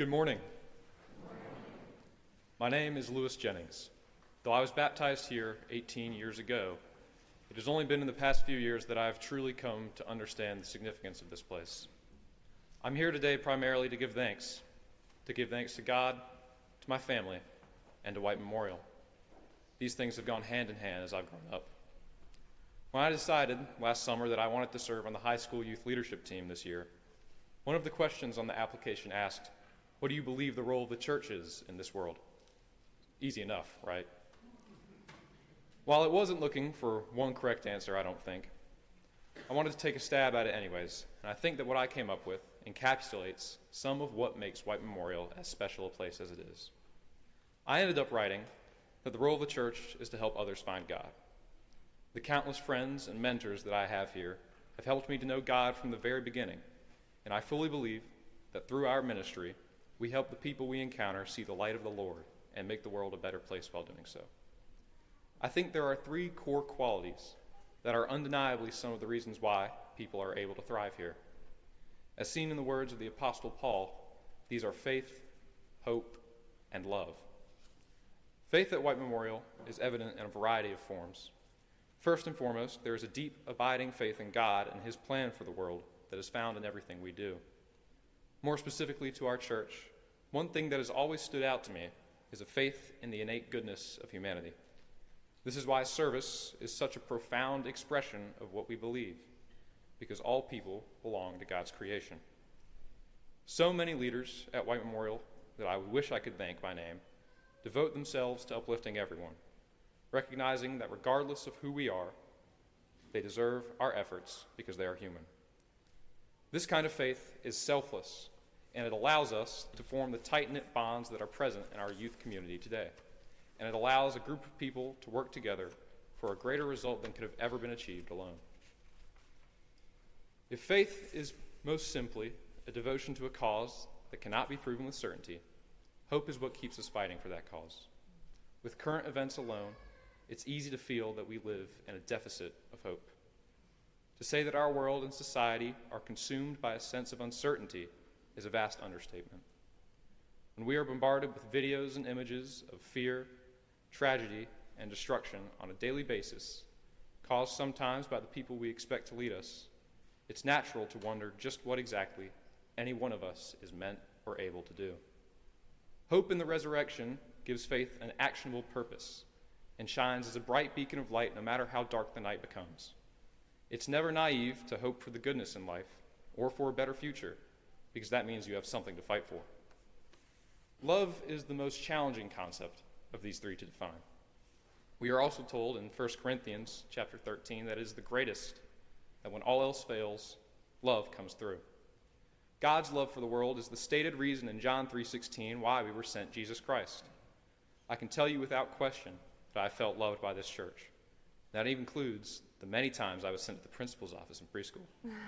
Good morning. My name is Lewis Jennings. Though I was baptized here 18 years ago, it has only been in the past few years that I have truly come to understand the significance of this place. I'm here today primarily to give thanks to God, to my family, and to White Memorial. These things have gone hand in hand as I've grown up. When I decided last summer that I wanted to serve on the high school youth leadership team this year, one of the questions on the application asked, "What do you believe the role of the church is in this world?" Easy enough, right? While it wasn't looking for one correct answer, I don't think, I wanted to take a stab at it anyways, and I think that what I came up with encapsulates some of what makes White Memorial as special a place as it is. I ended up writing that the role of the church is to help others find God. The countless friends and mentors that I have here have helped me to know God from the very beginning, and I fully believe that through our ministry, we help the people we encounter see the light of the Lord and make the world a better place while doing so. I think there are three core qualities that are undeniably some of the reasons why people are able to thrive here. As seen in the words of the Apostle Paul, these are faith, hope, and love. Faith at White Memorial is evident in a variety of forms. First and foremost, there is a deep, abiding faith in God and His plan for the world that is found in everything we do. More specifically to our church, one thing that has always stood out to me is a faith in the innate goodness of humanity. This is why service is such a profound expression of what we believe, because all people belong to God's creation. So many leaders at White Memorial that I wish I could thank by name devote themselves to uplifting everyone, recognizing that regardless of who we are, they deserve our efforts because they are human. This kind of faith is selfless, and it allows us to form the tight-knit bonds that are present in our youth community today. And it allows a group of people to work together for a greater result than could have ever been achieved alone. If faith is most simply a devotion to a cause that cannot be proven with certainty, hope is what keeps us fighting for that cause. With current events alone, it's easy to feel that we live in a deficit of hope. To say that our world and society are consumed by a sense of uncertainty is a vast understatement. When we are bombarded with videos and images of fear, tragedy, and destruction on a daily basis, caused sometimes by the people we expect to lead us, it's natural to wonder just what exactly any one of us is meant or able to do. Hope in the resurrection gives faith an actionable purpose and shines as a bright beacon of light no matter how dark the night becomes. It's never naive to hope for the goodness in life or for a better future, because that means you have something to fight for. Love is the most challenging concept of these three to define. We are also told in 1 Corinthians chapter 13 that it is the greatest, that when all else fails, love comes through. God's love for the world is the stated reason in John 3:16 why we were sent Jesus Christ. I can tell you without question that I felt loved by this church. That even includes the many times I was sent to the principal's office in preschool.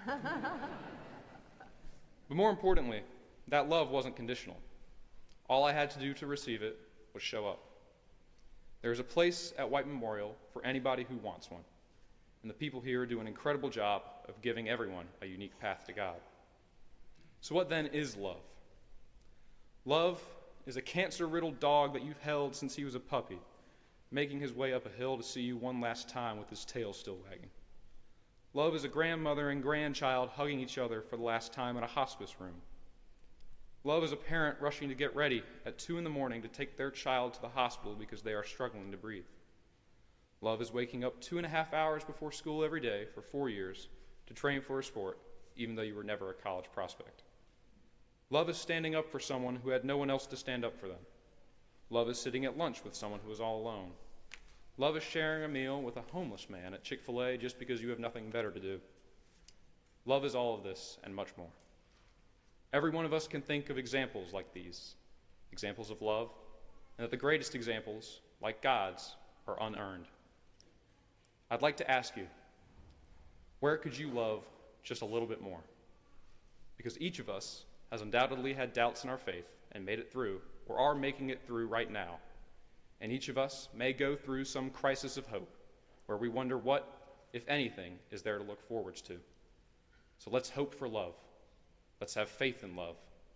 But more importantly, that love wasn't conditional. All I had to do to receive it was show up. There is a place at White Memorial for anybody who wants one, and the people here do an incredible job of giving everyone a unique path to God. So what then is love? Love is a cancer-riddled dog that you've held since he was a puppy, making his way up a hill to see you one last time with his tail still wagging. Love is a grandmother and grandchild hugging each other for the last time in a hospice room. Love is a parent rushing to get ready at 2 a.m. to take their child to the hospital because they are struggling to breathe. Love is waking up 2.5 hours before school every day for 4 years to train for a sport, even though you were never a college prospect. Love is standing up for someone who had no one else to stand up for them. Love is sitting at lunch with someone who is all alone. Love is sharing a meal with a homeless man at Chick-fil-A just because you have nothing better to do. Love is all of this and much more. Every one of us can think of examples like these, examples of love, and that the greatest examples, like God's, are unearned. I'd like to ask you, where could you love just a little bit more? Because each of us has undoubtedly had doubts in our faith and made it through, or are making it through right now. And each of us may go through some crisis of hope, where we wonder what, if anything, is there to look forwards to. So let's hope for love. Let's have faith in love.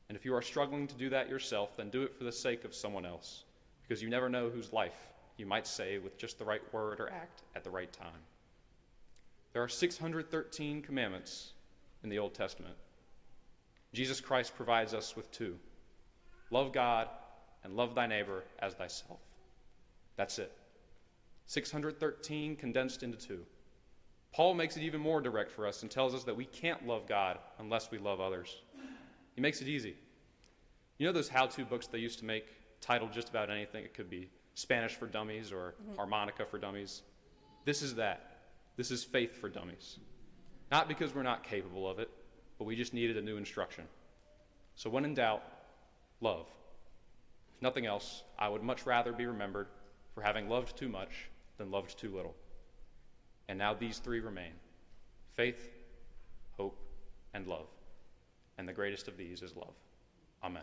And if you are struggling to do that yourself, then do it for the sake of someone else, because you never know whose life you might save with just the right word or act at the right time. There are 613 commandments in the Old Testament. Jesus Christ provides us with 2. Love God and love thy neighbor as thyself. That's it. 613 condensed into 2. Paul makes it even more direct for us and tells us that we can't love God unless we love others. He makes it easy. You know those how-to books they used to make titled just about anything? It could be Spanish for Dummies or Harmonica for Dummies. This is that. This is faith for dummies. Not because we're not capable of it, but we just needed a new instruction. So when in doubt, love. If nothing else, I would much rather be remembered for having loved too much than loved too little. And now these 3 remain: faith, hope, and love. And the greatest of these is love. Amen.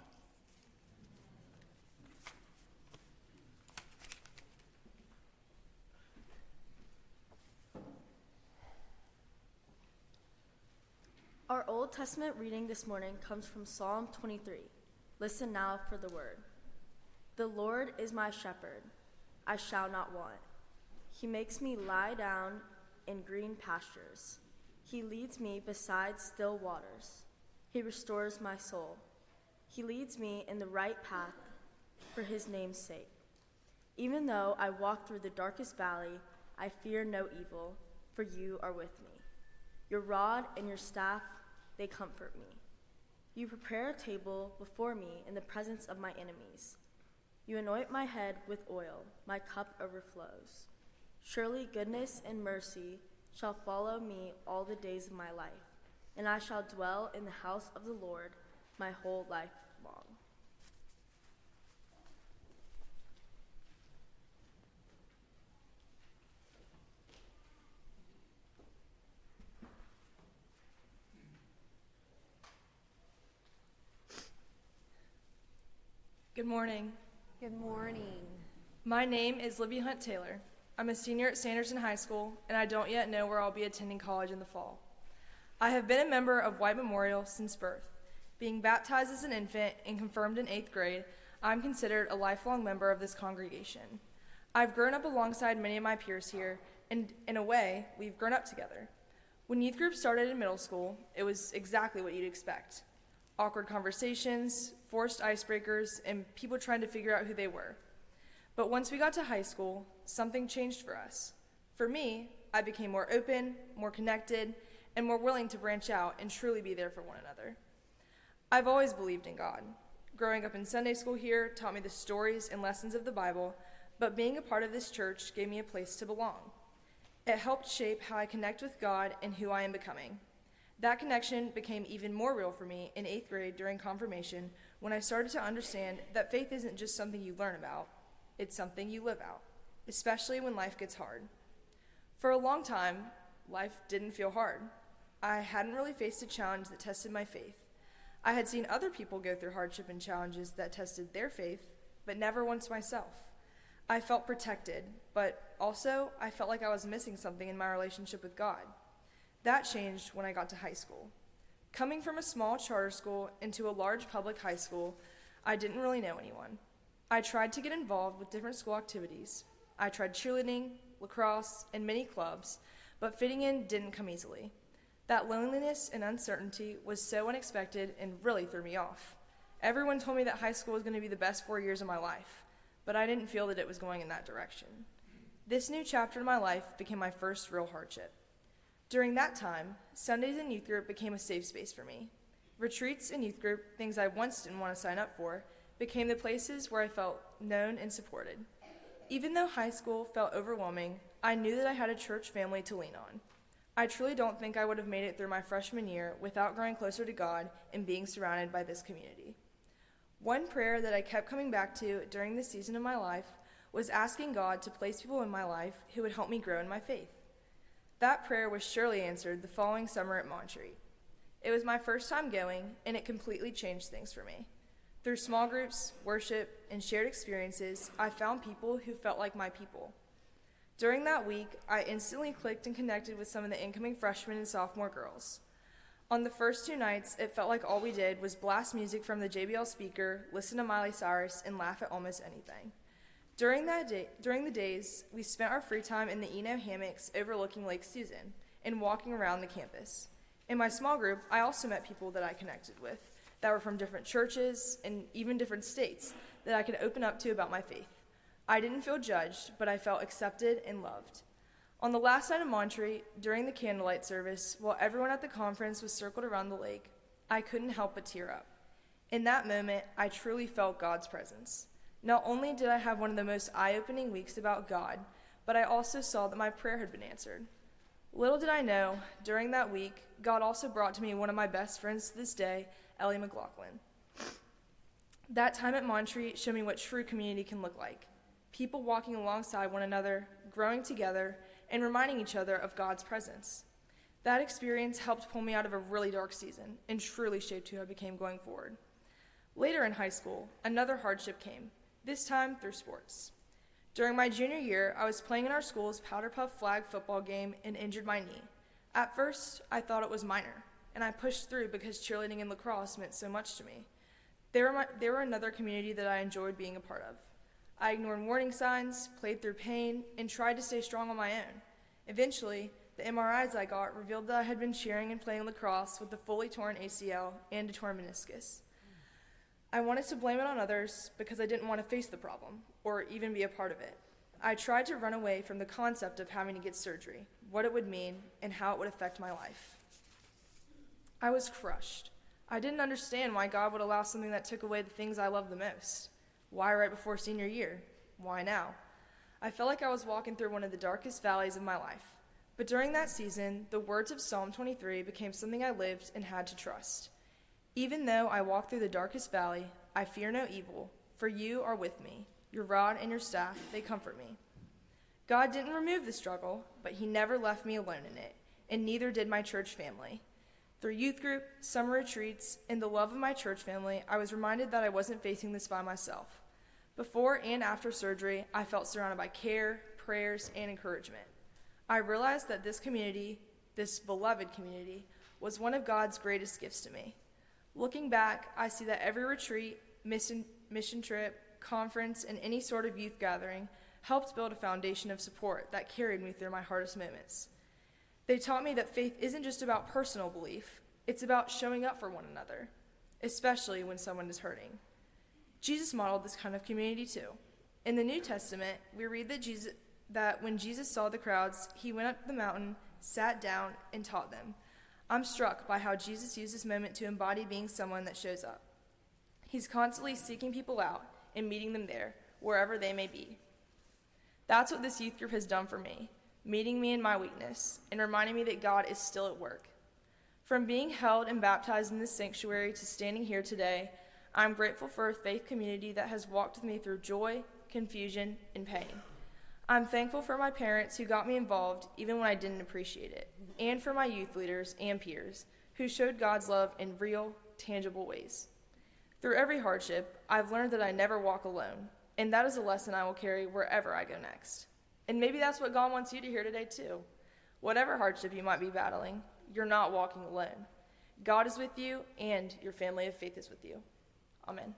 Our Old Testament reading this morning comes from Psalm 23. Listen now for the word. The Lord is my shepherd, I shall not want. He makes me lie down in green pastures. He leads me beside still waters. He restores my soul. He leads me in the right path for his name's sake. Even though I walk through the darkest valley, I fear no evil, for you are with me. Your rod and your staff, they comfort me. You prepare a table before me in the presence of my enemies. You anoint my head with oil, my cup overflows. Surely goodness and mercy shall follow me all the days of my life, and I shall dwell in the house of the Lord my whole life long. Good morning. Good morning. My name is Libby Hunt Taylor. I'm a senior at Sanderson High School, and I don't yet know where I'll be attending college in the fall. I have been a member of White Memorial since birth. Being baptized as an infant and confirmed in 8th grade, I'm considered a lifelong member of this congregation. I've grown up alongside many of my peers here, and in a way, we've grown up together. When youth group started in middle school, it was exactly what you'd expect. Awkward conversations, forced icebreakers, and people trying to figure out who they were. But once we got to high school, something changed for us. For me, I became more open, more connected, and more willing to branch out and truly be there for one another. I've always believed in God. Growing up in Sunday school here taught me the stories and lessons of the Bible, but being a part of this church gave me a place to belong. It helped shape how I connect with God and who I am becoming. That connection became even more real for me in 8th grade during confirmation when I started to understand that faith isn't just something you learn about, it's something you live out, especially when life gets hard. For a long time, life didn't feel hard. I hadn't really faced a challenge that tested my faith. I had seen other people go through hardship and challenges that tested their faith, but never once myself. I felt protected, but also I felt like I was missing something in my relationship with God. That changed when I got to high school. Coming from a small charter school into a large public high school, I didn't really know anyone. I tried to get involved with different school activities. I tried cheerleading, lacrosse, and many clubs, but fitting in didn't come easily. That loneliness and uncertainty was so unexpected and really threw me off. Everyone told me that high school was going to be the best 4 years of my life, but I didn't feel that it was going in that direction. This new chapter in my life became my first real hardship. During that time, Sundays in youth group became a safe space for me. Retreats in youth group, things I once didn't want to sign up for, became the places where I felt known and supported. Even though high school felt overwhelming, I knew that I had a church family to lean on. I truly don't think I would have made it through my freshman year without growing closer to God and being surrounded by this community. One prayer that I kept coming back to during this season of my life was asking God to place people in my life who would help me grow in my faith. That prayer was surely answered the following summer at Montreat. It was my first time going, and it completely changed things for me. Through small groups, worship, and shared experiences, I found people who felt like my people. During that week, I instantly clicked and connected with some of the incoming freshmen and sophomore girls. On the first 2 nights, it felt like all we did was blast music from the JBL speaker, listen to Miley Cyrus, and laugh at almost anything. During the days, we spent our free time in the Eno hammocks overlooking Lake Susan and walking around the campus. In my small group, I also met people that I connected with that were from different churches and even different states that I could open up to about my faith. I didn't feel judged, but I felt accepted and loved. On the last night of Monterey, during the candlelight service, while everyone at the conference was circled around the lake, I couldn't help but tear up. In that moment, I truly felt God's presence. Not only did I have one of the most eye-opening weeks about God, but I also saw that my prayer had been answered. Little did I know, during that week, God also brought to me one of my best friends to this day, Ellie McLaughlin. That time at Monterey showed me what true community can look like. People walking alongside one another, growing together, and reminding each other of God's presence. That experience helped pull me out of a really dark season and truly shaped who I became going forward. Later in high school, another hardship came, this time through sports. During my junior year, I was playing in our school's Powder Puff flag football game and injured my knee. At first, I thought it was minor, and I pushed through because cheerleading and lacrosse meant so much to me. They were another community that I enjoyed being a part of. I ignored warning signs, played through pain, and tried to stay strong on my own. Eventually, the MRIs I got revealed that I had been cheering and playing lacrosse with a fully torn ACL and a torn meniscus. I wanted to blame it on others because I didn't want to face the problem or even be a part of it. I tried to run away from the concept of having to get surgery, what it would mean, and how it would affect my life. I was crushed. I didn't understand why God would allow something that took away the things I loved the most. Why right before senior year? Why now? I felt like I was walking through one of the darkest valleys of my life. But during that season, the words of Psalm 23 became something I lived and had to trust. Even though I walk through the darkest valley, I fear no evil, for you are with me. Your rod and your staff, they comfort me. God didn't remove the struggle, but he never left me alone in it, and neither did my church family. Through youth group, summer retreats, and the love of my church family, I was reminded that I wasn't facing this by myself. Before and after surgery, I felt surrounded by care, prayers, and encouragement. I realized that this community, this beloved community, was one of God's greatest gifts to me. Looking back, I see that every retreat, mission trip, conference, and any sort of youth gathering helped build a foundation of support that carried me through my hardest moments. They taught me that faith isn't just about personal belief, it's about showing up for one another, especially when someone is hurting. Jesus modeled this kind of community too. In the New Testament, we read that when Jesus saw the crowds, he went up the mountain, sat down, and taught them. I'm struck by how Jesus used this moment to embody being someone that shows up. He's constantly seeking people out and meeting them there, wherever they may be. That's what this youth group has done for me, meeting me in my weakness and reminding me that God is still at work. From being held and baptized in this sanctuary to standing here today, I'm grateful for a faith community that has walked with me through joy, confusion, and pain. I'm thankful for my parents who got me involved even when I didn't appreciate it, and for my youth leaders and peers who showed God's love in real, tangible ways. Through every hardship, I've learned that I never walk alone, and that is a lesson I will carry wherever I go next. And maybe that's what God wants you to hear today too. Whatever hardship you might be battling, you're not walking alone. God is with you, and your family of faith is with you. Amen.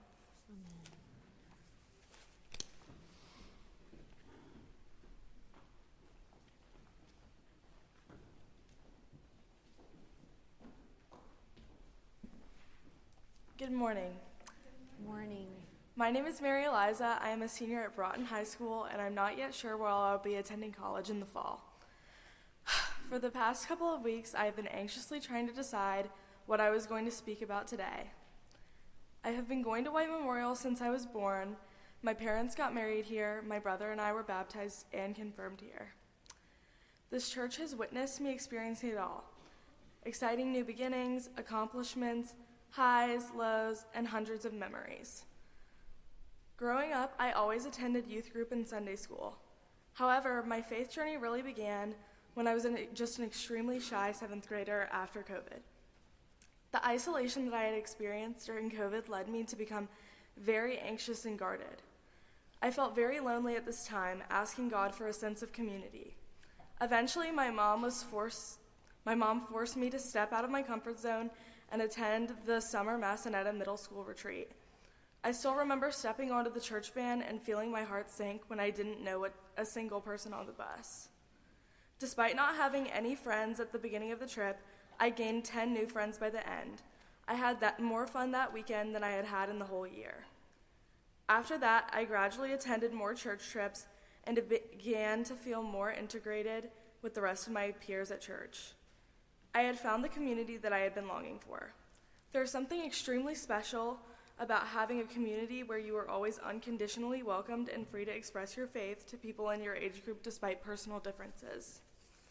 Good morning. Morning. My name is Mary Eliza. I am a senior at Broughton High School, and I'm not yet sure where I'll be attending college in the fall. For the past couple of weeks, I have been anxiously trying to decide what I was going to speak about today. I have been going to White Memorial since I was born. My parents got married here. My brother and I were baptized and confirmed here. This church has witnessed me experiencing it all. Exciting new beginnings, accomplishments, highs, lows, and hundreds of memories. Growing up, I always attended youth group and Sunday school. However, my faith journey really began when I was just an extremely shy 7th grader after COVID. The isolation that I had experienced during COVID led me to become very anxious and guarded. I felt very lonely at this time, asking God for a sense of community. Eventually, my mom was forced My mom forced me to step out of my comfort zone and attend the summer Massanetta Middle School retreat. I still remember stepping onto the church van and feeling my heart sink when I didn't know a single person on the bus. Despite not having any friends at the beginning of the trip, I gained 10 new friends by the end. I had more fun that weekend than I had had in the whole year. After that, I gradually attended more church trips and began to feel more integrated with the rest of my peers at church. I had found the community that I had been longing for. There's something extremely special about having a community where you are always unconditionally welcomed and free to express your faith to people in your age group despite personal differences.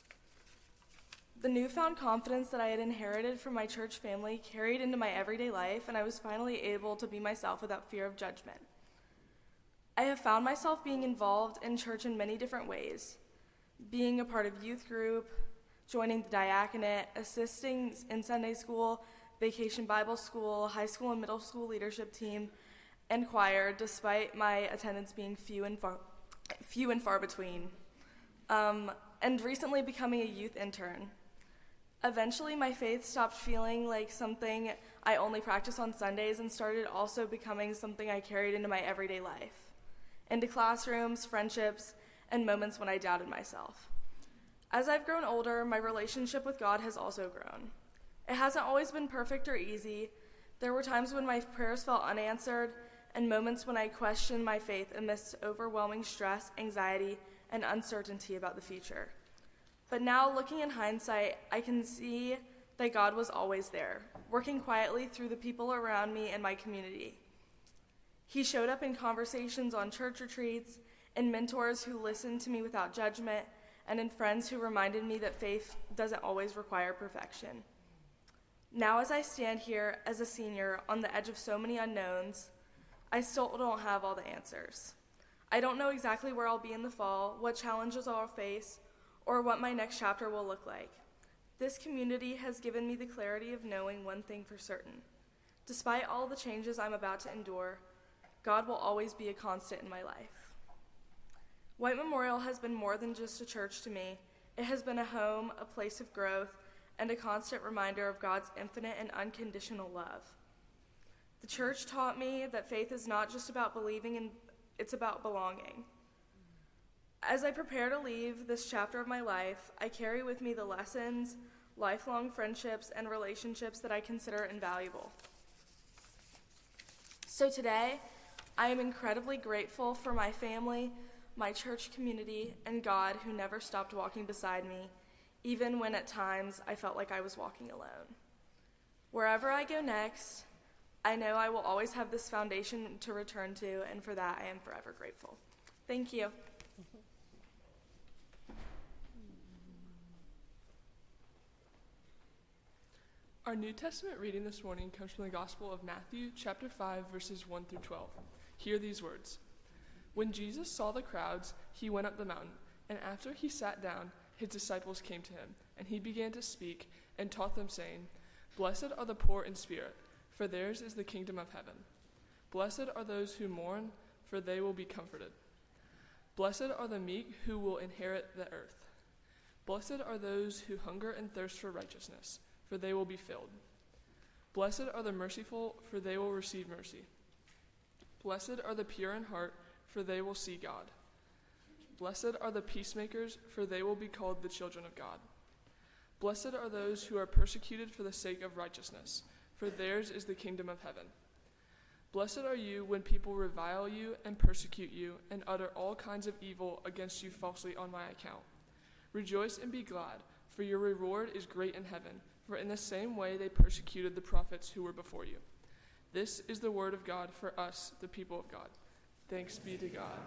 The newfound confidence that I had inherited from my church family carried into my everyday life, and I was finally able to be myself without fear of judgment. I have found myself being involved in church in many different ways, being a part of youth group, joining the diaconate, assisting in Sunday school, vacation Bible school, high school and middle school leadership team, and choir, despite my attendance being few and far between, and recently becoming a youth intern. Eventually, my faith stopped feeling like something I only practice on Sundays and started also becoming something I carried into my everyday life, into classrooms, friendships, and moments when I doubted myself. As I've grown older, my relationship with God has also grown. It hasn't always been perfect or easy. There were times when my prayers felt unanswered and moments when I questioned my faith amidst overwhelming stress, anxiety, and uncertainty about the future. But now, looking in hindsight, I can see that God was always there, working quietly through the people around me and my community. He showed up in conversations on church retreats, in mentors who listened to me without judgment, and in friends who reminded me that faith doesn't always require perfection. Now, as I stand here as a senior on the edge of so many unknowns, I still don't have all the answers. I don't know exactly where I'll be in the fall, what challenges I'll face, or what my next chapter will look like. This community has given me the clarity of knowing one thing for certain. Despite all the changes I'm about to endure, God will always be a constant in my life. White Memorial has been more than just a church to me. It has been a home, a place of growth, and a constant reminder of God's infinite and unconditional love. The church taught me that faith is not just about believing, it's about belonging. As I prepare to leave this chapter of my life, I carry with me the lessons, lifelong friendships, and relationships that I consider invaluable. So today, I am incredibly grateful for my family, my church community, and God who never stopped walking beside me, even when at times I felt like I was walking alone. Wherever I go next, I know I will always have this foundation to return to, and for that I am forever grateful. Thank you. Our New Testament reading this morning comes from the Gospel of Matthew, chapter 5, verses 1 through 12. Hear these words. When Jesus saw the crowds, he went up the mountain, and after he sat down, his disciples came to him, and he began to speak and taught them, saying, Blessed are the poor in spirit, for theirs is the kingdom of heaven. Blessed are those who mourn, for they will be comforted. Blessed are the meek, who will inherit the earth. Blessed are those who hunger and thirst for righteousness, for they will be filled. Blessed are the merciful, for they will receive mercy. Blessed are the pure in heart, for they will see God. Blessed are the peacemakers, for they will be called the children of God. Blessed are those who are persecuted for the sake of righteousness, for theirs is the kingdom of heaven. Blessed are you when people revile you and persecute you and utter all kinds of evil against you falsely on my account. Rejoice and be glad, for your reward is great in heaven, for in the same way they persecuted the prophets who were before you. This is the word of God for us, the people of God. Thanks be to God.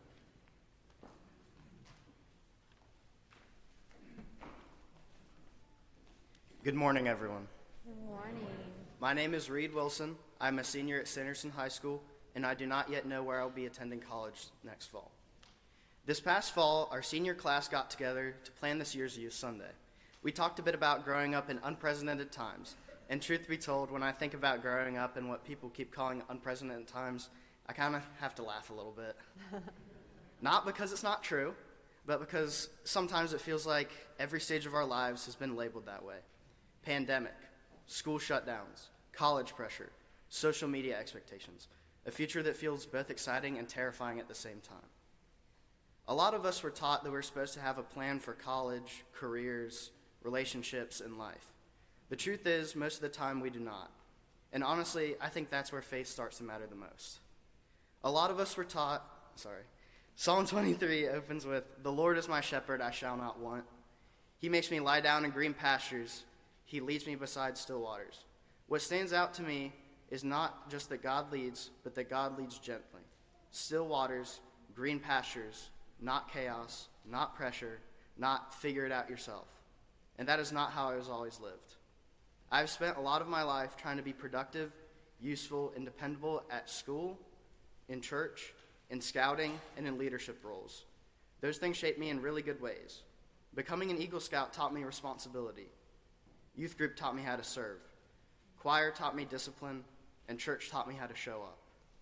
Good morning, everyone. Good morning. My name is Reed Wilson. I'm a senior at Sanderson High School, and I do not yet know where I'll be attending college next fall. This past fall, our senior class got together to plan this year's Youth Sunday. We talked a bit about growing up in unprecedented times, and truth be told, when I think about growing up and what people keep calling unprecedented times, I kind of have to laugh a little bit. Not because it's not true, but because sometimes it feels like every stage of our lives has been labeled that way. Pandemic, school shutdowns, college pressure, social media expectations, a future that feels both exciting and terrifying at the same time. A lot of us were taught that we're supposed to have a plan for college, careers, relationships, and life. The truth is, most of the time we do not. And honestly, I think that's where faith starts to matter the most. A lot of us were taught, Psalm 23 opens with, "The Lord is my shepherd, I shall not want. He makes me lie down in green pastures. He leads me beside still waters." What stands out to me is not just that God leads, but that God leads gently. Still waters, green pastures, not chaos, not pressure, not figure it out yourself. And that is not how I was always lived. I've spent a lot of my life trying to be productive, useful, and dependable at school, in church, in scouting, and in leadership roles. Those things shaped me in really good ways. Becoming an Eagle Scout taught me responsibility. Youth group taught me how to serve. Choir taught me discipline, and church taught me how to show up.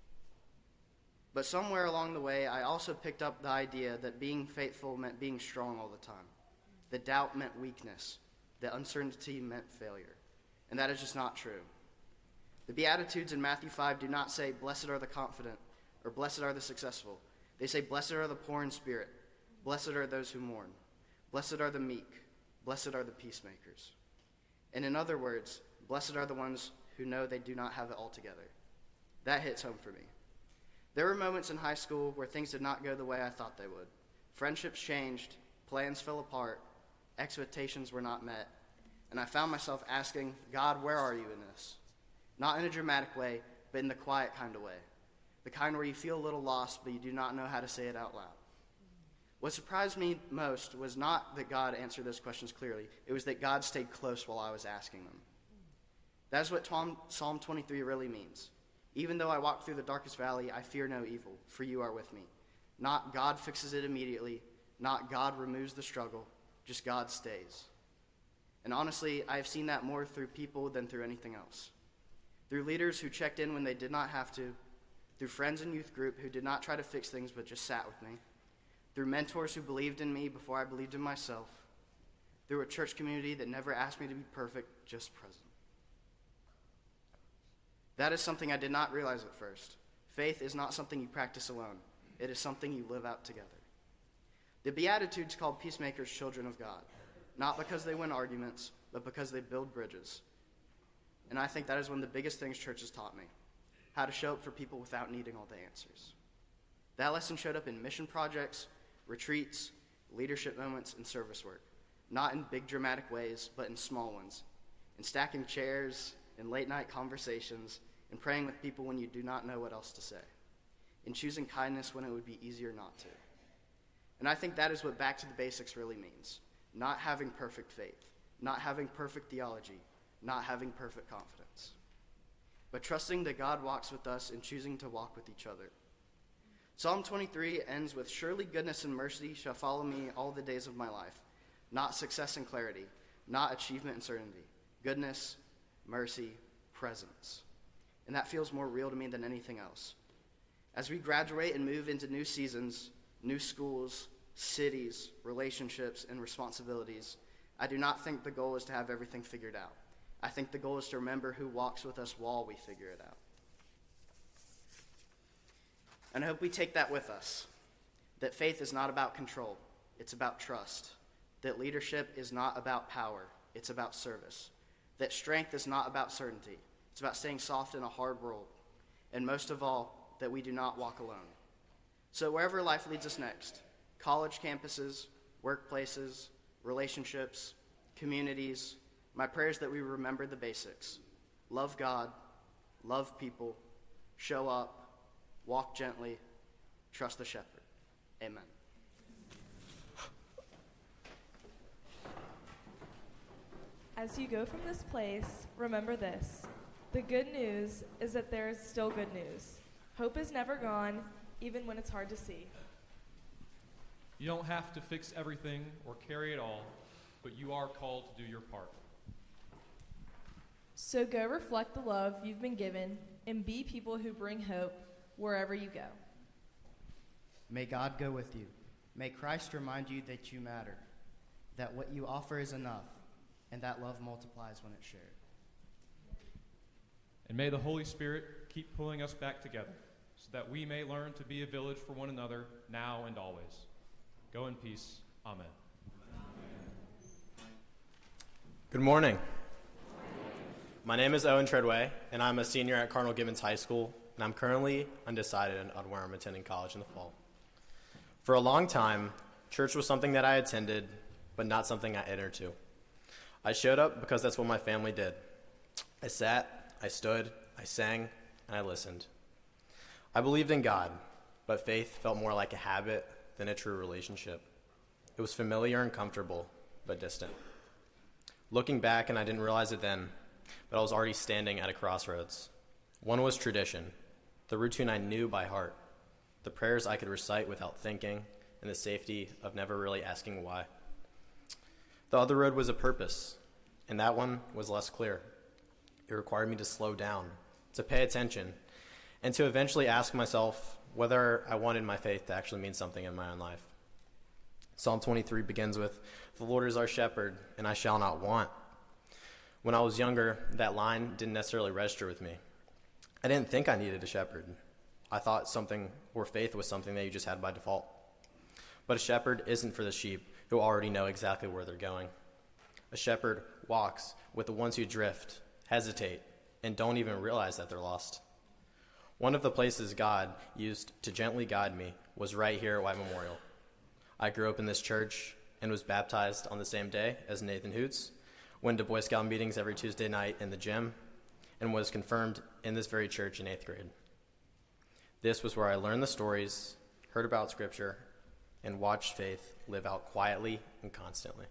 But somewhere along the way, I also picked up the idea that being faithful meant being strong all the time. That doubt meant weakness. That uncertainty meant failure. And that is just not true. The Beatitudes in Matthew 5 do not say, "Blessed are the confident," or "Blessed are the successful." They say, "Blessed are the poor in spirit. Blessed are those who mourn. Blessed are the meek. Blessed are the peacemakers." And in other words, blessed are the ones who know they do not have it all together. That hits home for me. There were moments in high school where things did not go the way I thought they would. Friendships changed, plans fell apart, expectations were not met, and I found myself asking, "God, where are you in this?" Not in a dramatic way, but in the quiet kind of way. The kind where you feel a little lost, but you do not know how to say it out loud. What surprised me most was not that God answered those questions clearly. It was that God stayed close while I was asking them. That is what Psalm 23 really means. "Even though I walk through the darkest valley, I fear no evil, for you are with me." Not God fixes it immediately, not God removes the struggle, just God stays. And honestly, I have seen that more through people than through anything else. Through leaders who checked in when they did not have to, through friends in youth group who did not try to fix things but just sat with me, through mentors who believed in me before I believed in myself, through a church community that never asked me to be perfect, just present. That is something I did not realize at first. Faith is not something you practice alone. It is something you live out together. The Beatitudes called peacemakers children of God, not because they win arguments, but because they build bridges. And I think that is one of the biggest things church has taught me, how to show up for people without needing all the answers. That lesson showed up in mission projects, retreats, leadership moments, and service work, not in big dramatic ways, but in small ones, in stacking chairs, in late-night conversations, in praying with people when you do not know what else to say, in choosing kindness when it would be easier not to. And I think that is what back to the basics really means. Not having perfect faith, not having perfect theology, not having perfect confidence, but trusting that God walks with us and choosing to walk with each other. Psalm 23 ends with, "Surely goodness and mercy shall follow me all the days of my life." Not success and clarity, not achievement and certainty. Goodness, mercy, presence. And that feels more real to me than anything else. As we graduate and move into new seasons, new schools, cities, relationships, and responsibilities, I do not think the goal is to have everything figured out. I think the goal is to remember who walks with us while we figure it out. And I hope we take that with us, that faith is not about control, it's about trust. That leadership is not about power, it's about service. That strength is not about certainty, it's about staying soft in a hard world. And most of all, that we do not walk alone. So wherever life leads us next, college campuses, workplaces, relationships, communities, my prayer is that we remember the basics. Love God, love people, show up, walk gently, trust the shepherd. Amen. As you go from this place, remember this. The good news is that there is still good news. Hope is never gone, even when it's hard to see. You don't have to fix everything or carry it all, but you are called to do your part. So go reflect the love you've been given and be people who bring hope wherever you go. May God go with you. May Christ remind you that you matter, that what you offer is enough, and that love multiplies when it's shared. And may the Holy Spirit keep pulling us back together so that we may learn to be a village for one another now and always. Go in peace. Amen. Good morning. My name is Owen Treadway, and I'm a senior at Cardinal Gibbons High School, and I'm currently undecided on where I'm attending college in the fall. For a long time, church was something that I attended, but not something I entered to. I showed up because that's what my family did. I sat, I stood, I sang, and I listened. I believed in God, but faith felt more like a habit than a true relationship. It was familiar and comfortable, but distant. Looking back, and I didn't realize it then, but I was already standing at a crossroads. One was tradition, the routine I knew by heart, the prayers I could recite without thinking, and the safety of never really asking why. The other road was a purpose, and that one was less clear. It required me to slow down, to pay attention, and to eventually ask myself whether I wanted my faith to actually mean something in my own life. Psalm 23 begins with, "The Lord is our shepherd, and I shall not want." When I was younger, that line didn't necessarily register with me. I didn't think I needed a shepherd. I thought faith was something that you just had by default. But a shepherd isn't for the sheep who already know exactly where they're going. A shepherd walks with the ones who drift, hesitate, and don't even realize that they're lost. One of the places God used to gently guide me was right here at White Memorial. I grew up in this church and was baptized on the same day as Nathan Hoots, went to Boy Scout meetings every Tuesday night in the gym, and was confirmed in this very church in 8th grade. This was where I learned the stories, heard about Scripture, and watched faith live out quietly and constantly.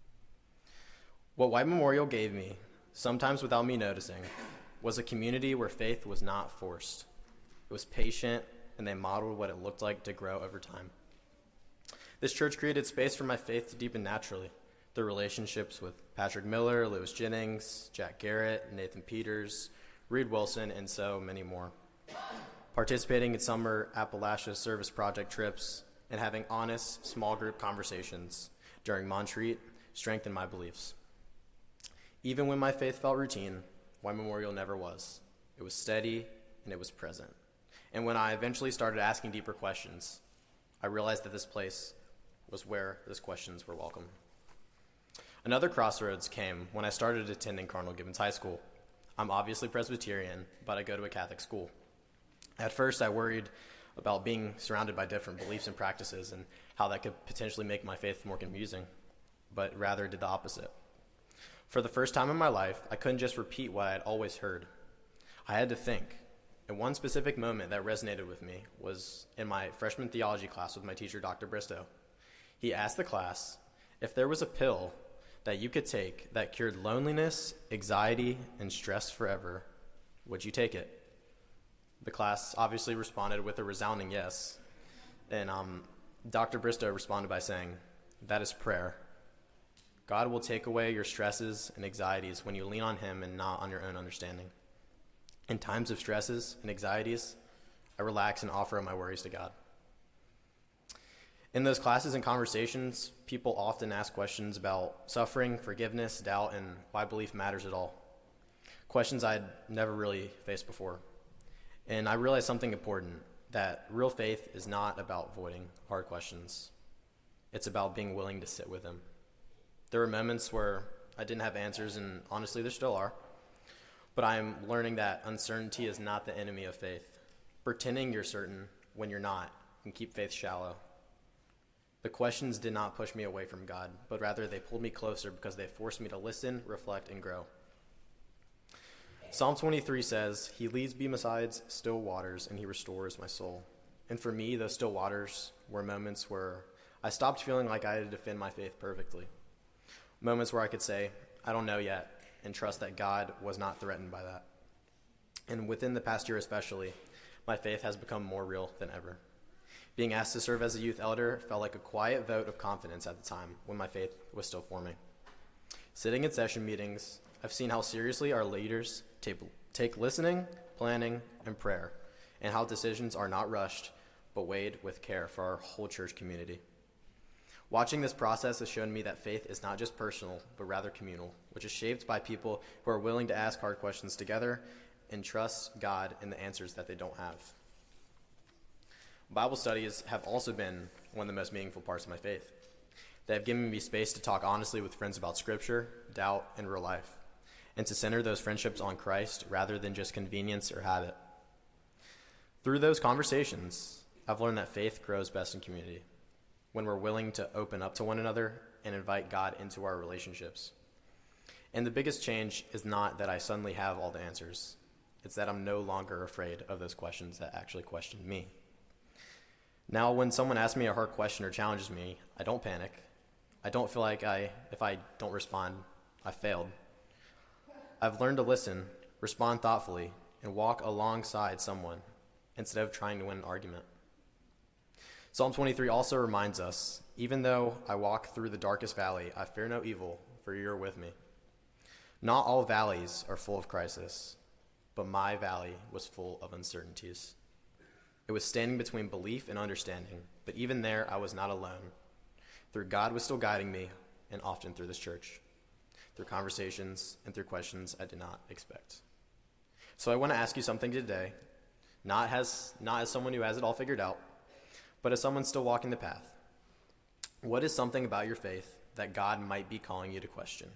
What White Memorial gave me, sometimes without me noticing, was a community where faith was not forced. It was patient, and they modeled what it looked like to grow over time. This church created space for my faith to deepen naturally through relationships with Patrick Miller, Lewis Jennings, Jack Garrett, Nathan Peters, Reed Wilson, and so many more. Participating in summer Appalachia service project trips and having honest small group conversations during Montreat strengthened my beliefs. Even when my faith felt routine, White Memorial never was. It was steady and it was present. And when I eventually started asking deeper questions, I realized that this place was where those questions were welcome. Another crossroads came when I started attending Cardinal Gibbons High School. I'm obviously Presbyterian, but I go to a Catholic school. At first, I worried about being surrounded by different beliefs and practices and how that could potentially make my faith more confusing, but rather did the opposite. For the first time in my life, I couldn't just repeat what I had always heard. I had to think. And one specific moment that resonated with me was in my freshman theology class with my teacher, Dr. Bristow. He asked the class if there was a pill that you could take that cured loneliness, anxiety, and stress forever, would you take it? The class obviously responded with a resounding yes. And Dr. Bristow responded by saying, "That is prayer. God will take away your stresses and anxieties when you lean on him and not on your own understanding. In times of stresses and anxieties, I relax and offer up my worries to God." In those classes and conversations, people often ask questions about suffering, forgiveness, doubt, and why belief matters at all. Questions I'd never really faced before. And I realized something important, that real faith is not about avoiding hard questions. It's about being willing to sit with them. There were moments where I didn't have answers, and honestly, there still are. But I'm learning that uncertainty is not the enemy of faith. Pretending you're certain when you're not can keep faith shallow. The questions did not push me away from God, but rather they pulled me closer because they forced me to listen, reflect, and grow. Psalm 23 says, "He leads me beside still waters, and he restores my soul." And for me, those still waters were moments where I stopped feeling like I had to defend my faith perfectly. Moments where I could say, "I don't know yet," and trust that God was not threatened by that. And within the past year especially, my faith has become more real than ever. Being asked to serve as a youth elder felt like a quiet vote of confidence at the time when my faith was still forming. Sitting in session meetings, I've seen how seriously our leaders take listening, planning, and prayer, and how decisions are not rushed, but weighed with care for our whole church community. Watching this process has shown me that faith is not just personal, but rather communal, which is shaped by people who are willing to ask hard questions together and trust God in the answers that they don't have. Bible studies have also been one of the most meaningful parts of my faith. They have given me space to talk honestly with friends about Scripture, doubt, and real life, and to center those friendships on Christ rather than just convenience or habit. Through those conversations, I've learned that faith grows best in community, when we're willing to open up to one another and invite God into our relationships. And the biggest change is not that I suddenly have all the answers. It's that I'm no longer afraid of those questions that actually question me. Now, when someone asks me a hard question or challenges me, I don't panic. I don't feel like if I don't respond, I failed. I've learned to listen, respond thoughtfully, and walk alongside someone instead of trying to win an argument. Psalm 23 also reminds us, even though I walk through the darkest valley, I fear no evil, for you're with me. Not all valleys are full of crisis, but my valley was full of uncertainties. It was standing between belief and understanding, but even there I was not alone. Through God was still guiding me, and often through this church, through conversations and through questions I did not expect. So I want to ask you something today, not as someone who has it all figured out, but as someone still walking the path. What is something about your faith that God might be calling you to question?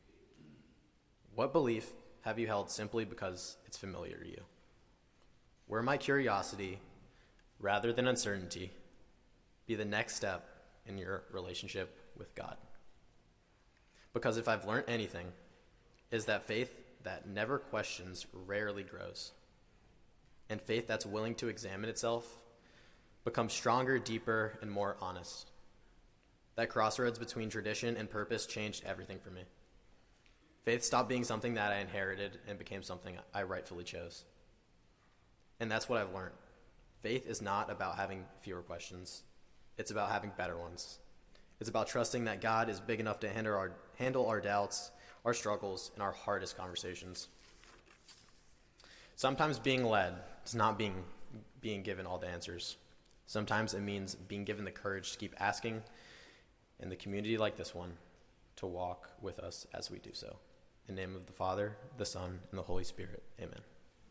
What belief have you held simply because it's familiar to you? Where might curiosity, rather than uncertainty, be the next step in your relationship with God? Because if I've learned anything, is that faith that never questions rarely grows. And faith that's willing to examine itself becomes stronger, deeper, and more honest. That crossroads between tradition and purpose changed everything for me. Faith stopped being something that I inherited and became something I rightfully chose. And that's what I've learned. Faith is not about having fewer questions. It's about having better ones. It's about trusting that God is big enough to handle our doubts, our struggles, and our hardest conversations. Sometimes being led is not being given all the answers. Sometimes it means being given the courage to keep asking, in the community like this one, to walk with us as we do so. In the name of the Father, the Son, and the Holy Spirit, amen.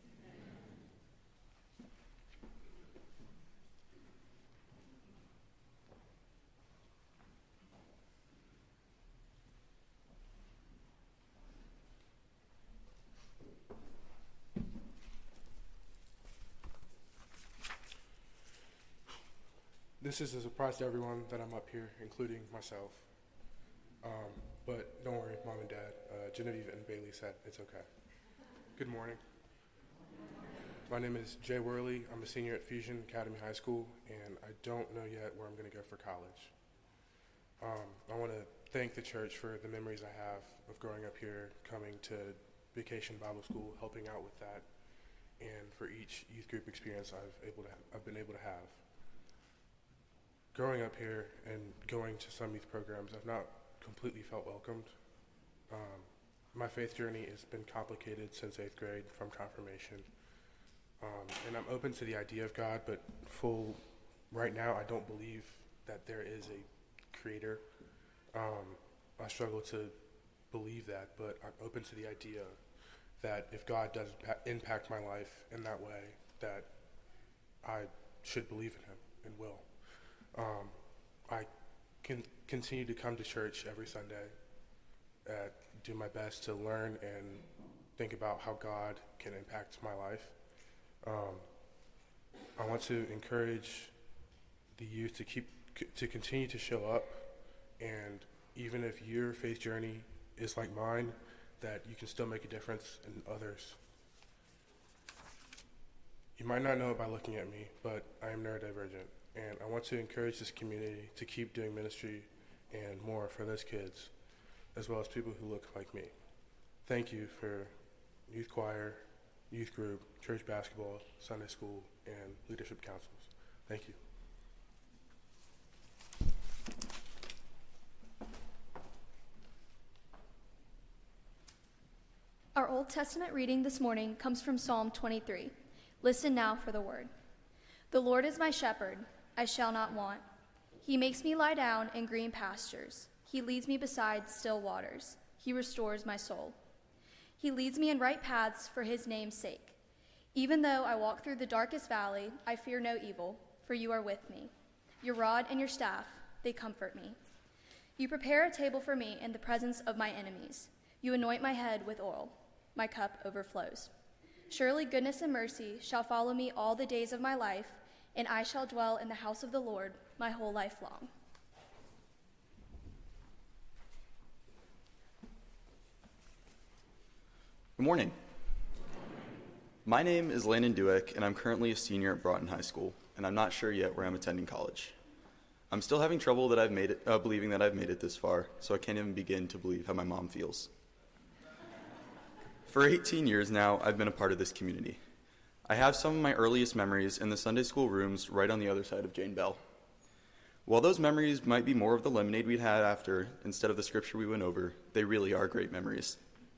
This is a surprise to everyone that I'm up here, including myself. But don't worry, Mom and Dad. Genevieve and Bailey said it's okay. Good morning. My name is Jay Worley. I'm a senior at Fusion Academy High School, and I don't know yet where I'm going to go for college. I want to thank the church for the memories I have of growing up here, coming to Vacation Bible School, helping out with that, and for each youth group experience I've been able to have. Growing up here and going to some youth programs, I've not completely felt welcomed. My faith journey has been complicated since 8th grade from confirmation. And I'm open to the idea of God, but right now I don't believe that there is a creator. I struggle to believe that, but I'm open to the idea that if God does impact my life in that way, that I should believe in him and will. I can continue to come to church every Sunday, do my best to learn and think about how God can impact my life. I want to encourage the youth to continue to show up, and even if your faith journey is like mine, that you can still make a difference in others. You might not know it by looking at me, but I am neurodivergent, and I want to encourage this community to keep doing ministry and more for those kids, as well as people who look like me. Thank you for youth choir, youth group, church basketball, Sunday school, and leadership councils. Thank you. Our Old Testament reading this morning comes from Psalm 23. Listen now for the word. The Lord is my shepherd, I shall not want. He makes me lie down in green pastures. He leads me beside still waters. He restores my soul. He leads me in right paths for his name's sake. Even though I walk through the darkest valley, I fear no evil, for you are with me. Your rod and your staff, they comfort me. You prepare a table for me in the presence of my enemies. You anoint my head with oil. My cup overflows. Surely goodness and mercy shall follow me all the days of my life, and I shall dwell in the house of the Lord my whole life long. Good morning. My name is Landon Dueck, and I'm currently a senior at Broughton High School, and I'm not sure yet where I'm attending college. I'm still having trouble that believing that I've made it this far, so I can't even begin to believe how my mom feels. For 18 years now, I've been a part of this community. I have some of my earliest memories in the Sunday school rooms right on the other side of Jane Bell. While those memories might be more of the lemonade we'd had after instead of the scripture we went over, they really are great memories.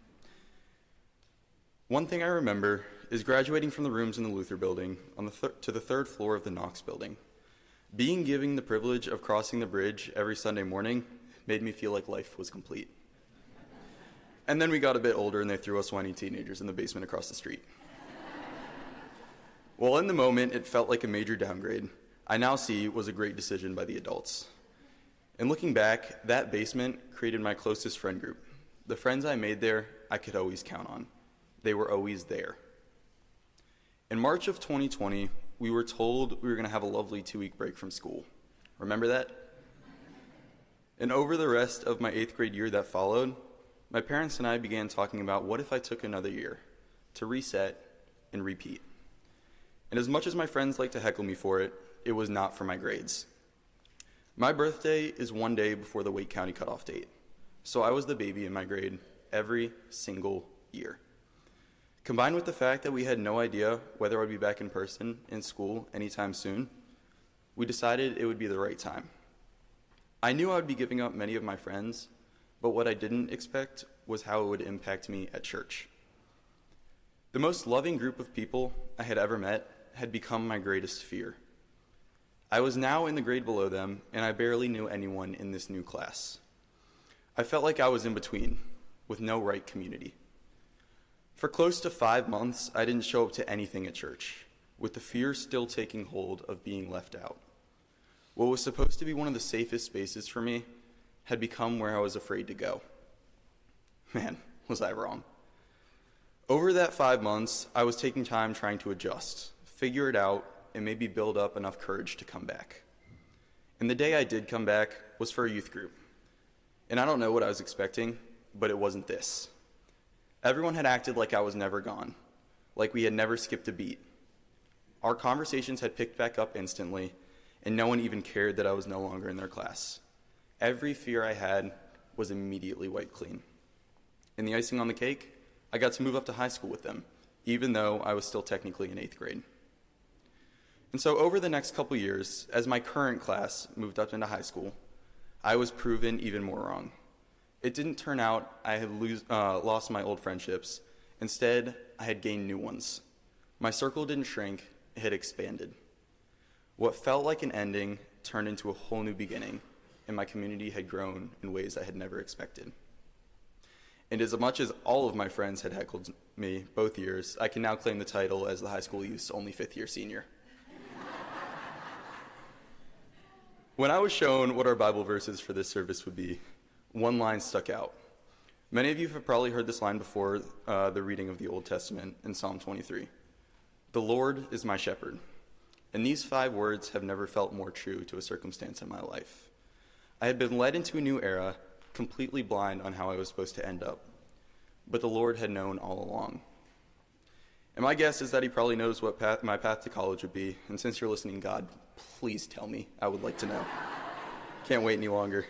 One thing I remember is graduating from the rooms in the Luther building to the third floor of the Knox building. Being given the privilege of crossing the bridge every Sunday morning made me feel like life was complete. And then we got a bit older and they threw us whiny teenagers in the basement across the street. While in the moment it felt like a major downgrade, I now see it was a great decision by the adults. And looking back, that basement created my closest friend group. The friends I made there, I could always count on. They were always there. In March of 2020, we were told we were going to have a lovely 2-week break from school. Remember that? And over the rest of my 8th grade year that followed, my parents and I began talking about what if I took another year to reset and repeat. And as much as my friends like to heckle me for it, it was not for my grades. My birthday is one day before the Wake County cutoff date, so I was the baby in my grade every single year. Combined with the fact that we had no idea whether I'd be back in person in school anytime soon, we decided it would be the right time. I knew I would be giving up many of my friends, but what I didn't expect was how it would impact me at church. The most loving group of people I had ever met had become my greatest fear. I was now in the grade below them, and I barely knew anyone in this new class. I felt like I was in between, with no right community. For close to 5 months, I didn't show up to anything at church, with the fear still taking hold of being left out. What was supposed to be one of the safest spaces for me had become where I was afraid to go. Man, was I wrong. Over that 5 months, I was taking time trying to adjust, figure it out, and maybe build up enough courage to come back. And the day I did come back was for a youth group. And I don't know what I was expecting, but it wasn't this. Everyone had acted like I was never gone, like we had never skipped a beat. Our conversations had picked back up instantly, and no one even cared that I was no longer in their class. Every fear I had was immediately wiped clean. And the icing on the cake, I got to move up to high school with them, even though I was still technically in 8th grade. And so over the next couple years, as my current class moved up into high school, I was proven even more wrong. It didn't turn out I had lost my old friendships. Instead, I had gained new ones. My circle didn't shrink, it had expanded. What felt like an ending turned into a whole new beginning, and my community had grown in ways I had never expected. And as much as all of my friends had heckled me both years, I can now claim the title as the high school youth's only 5th-year senior. When I was shown what our Bible verses for this service would be, one line stuck out. Many of you have probably heard this line before the reading of the Old Testament in Psalm 23. The Lord is my shepherd. And these 5 words have never felt more true to a circumstance in my life. I had been led into a new era, completely blind on how I was supposed to end up. But the Lord had known all along. And my guess is that he probably knows what my path to college would be. And since you're listening, God, please tell me. I would like to know. Can't wait any longer.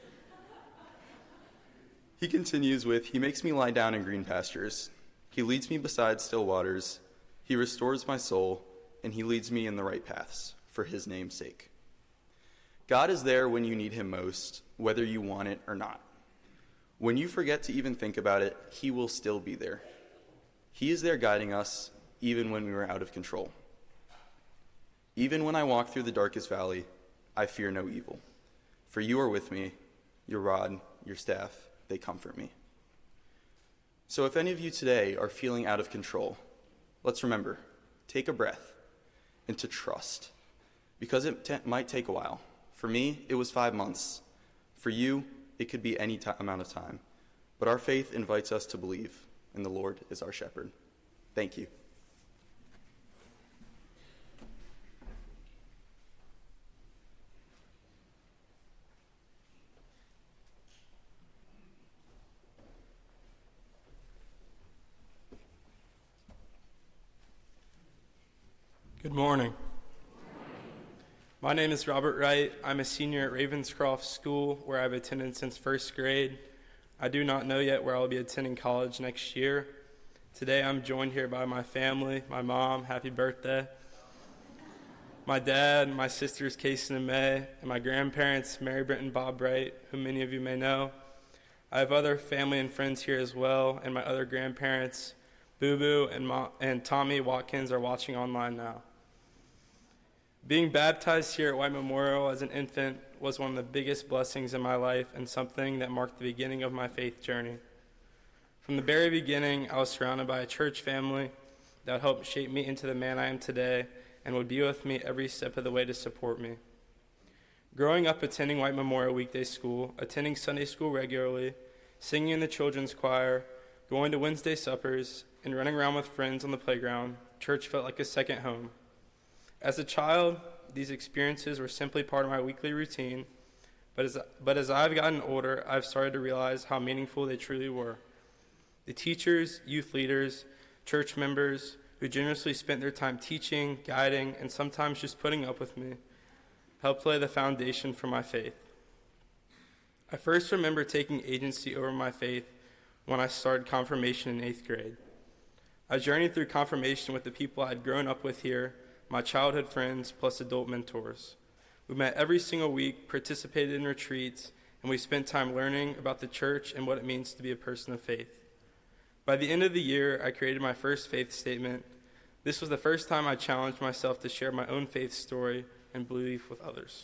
He continues with, he makes me lie down in green pastures. He leads me beside still waters. He restores my soul, and he leads me in the right paths for his name's sake. God is there when you need him most, whether you want it or not. When you forget to even think about it, he will still be there. He is there guiding us, even when we were out of control. Even when I walk through the darkest valley, I fear no evil. For you are with me, your rod, your staff, they comfort me. So if any of you today are feeling out of control, let's remember, take a breath and to trust, because it might take a while. For me, it was 5 months. For you, it could be any amount of time. But our faith invites us to believe, and the Lord is our shepherd. Thank you. Good morning. My name is Robert Wright. I'm a senior at Ravenscroft School, where I've attended since first grade. I do not know yet where I'll be attending college next year. Today I'm joined here by my family, my mom, happy birthday, my dad, my sisters Kason and May, and my grandparents, Mary Brent and Bob Wright, who many of you may know. I have other family and friends here as well, and my other grandparents, Boo Boo and Tommy Watkins, are watching online now. Being baptized here at White Memorial as an infant was one of the biggest blessings in my life and something that marked the beginning of my faith journey. From the very beginning, I was surrounded by a church family that helped shape me into the man I am today and would be with me every step of the way to support me. Growing up attending White Memorial weekday school, attending Sunday school regularly, singing in the children's choir, going to Wednesday suppers, and running around with friends on the playground, church felt like a second home. As a child, these experiences were simply part of my weekly routine, but as I've gotten older, I've started to realize how meaningful they truly were. The teachers, youth leaders, church members who generously spent their time teaching, guiding, and sometimes just putting up with me helped lay the foundation for my faith. I first remember taking agency over my faith when I started confirmation in 8th grade. I journeyed through confirmation with the people I'd grown up with here, my childhood friends, plus adult mentors. We met every single week, participated in retreats, and we spent time learning about the church and what it means to be a person of faith. By the end of the year, I created my first faith statement. This was the first time I challenged myself to share my own faith story and belief with others.